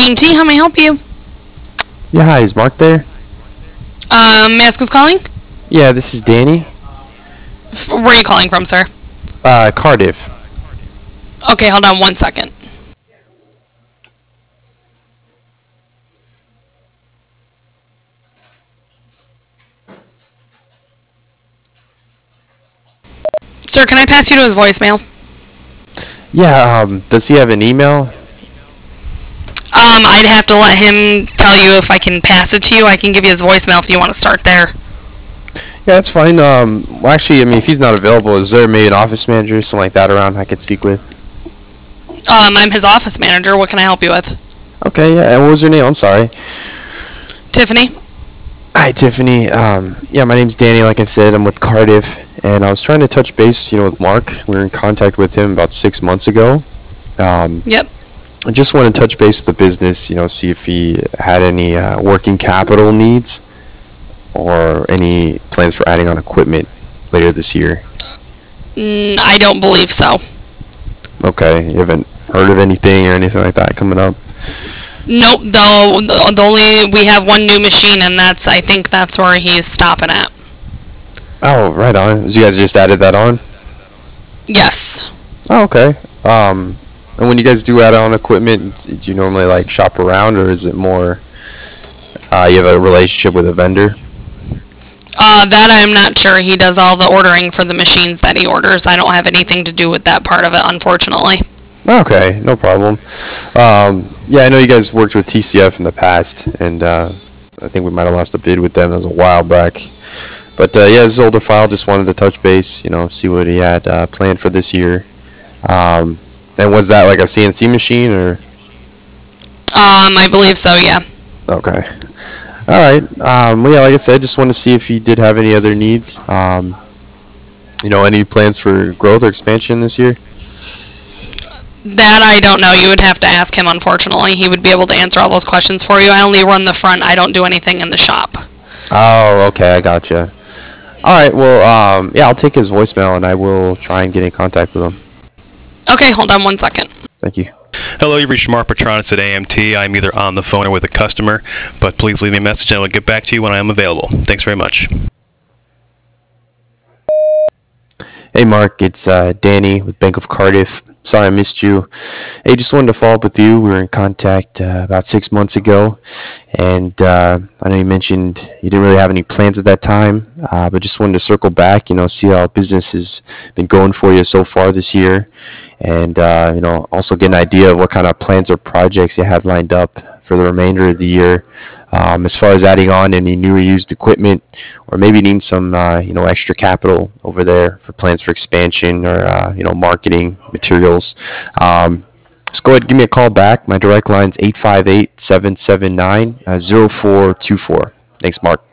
AMT, how may I help you? Yeah, hi, is Mark there? May I ask who's calling? Yeah, this is Danny. Where are you calling from, sir? Cardiff. Okay, hold on 1 second. Sir, can I pass you to his voicemail? Yeah, does he have an email? I'd have to let him tell you if I can pass it to you. I can give you his voicemail if you want to start there. Yeah, that's fine. Well, actually, I mean, if he's not available, is there maybe an office manager or something like that around I could speak with? I'm his office manager. What can I help you with? Okay, yeah, and what was your name? I'm sorry. Tiffany? Hi, Tiffany. Yeah, my name's Danny, like I said. I'm with Cardiff, and I was trying to touch base, with Mark. We were in contact with him about 6 months ago. Yep. I just want to touch base with the business, see if he had any working capital needs or any plans for adding on equipment later this year. I don't believe so. Okay, you haven't heard of anything or anything like that coming up? Nope, though, we have one new machine, and I think that's where he's stopping at. Oh, right on. So you guys just added that on? Yes. Oh, okay. And when you guys do add on equipment, do you normally like shop around, or is it more you have a relationship with a vendor? That I'm not sure. He does all the ordering for the machines that he orders. I don't have anything to do with that part of it, unfortunately. Okay, no problem. Yeah, I know you guys worked with TCF in the past, and I think we might have lost a bid with them. That was a while back. But yeah, this is older file. Just wanted to touch base, see what he had planned for this year. And was that like a CNC machine or? I believe so, yeah. Okay. All right. Well, yeah, like I said, just want to see if he did have any other needs. Any plans for growth or expansion this year? That I don't know. You would have to ask him, unfortunately. He would be able to answer all those questions for you. I only run the front. I don't do anything in the shop. Oh, okay, I gotcha. All right, well, yeah, I'll take his voicemail and I will try and get in contact with him. Okay, hold on 1 second. Thank you. Hello, you've reached Mark Petronis at AMT. I'm either on the phone or with a customer, but please leave me a message and I will get back to you when I am available. Thanks very much. Hey, Mark, it's Danny with Bank of Cardiff. Sorry I missed you. Hey, just wanted to follow up with you. We were in contact about 6 months ago, and I know you mentioned you didn't really have any plans at that time, but just wanted to circle back, see how business has been going for you so far this year, and also get an idea of what kind of plans or projects you have lined up for the remainder of the year, as far as adding on any new or used equipment, or maybe needing some extra capital over there for plans for expansion or marketing materials. Just go ahead and give me a call back. My direct line is 858-779-0424. Thanks, Mark.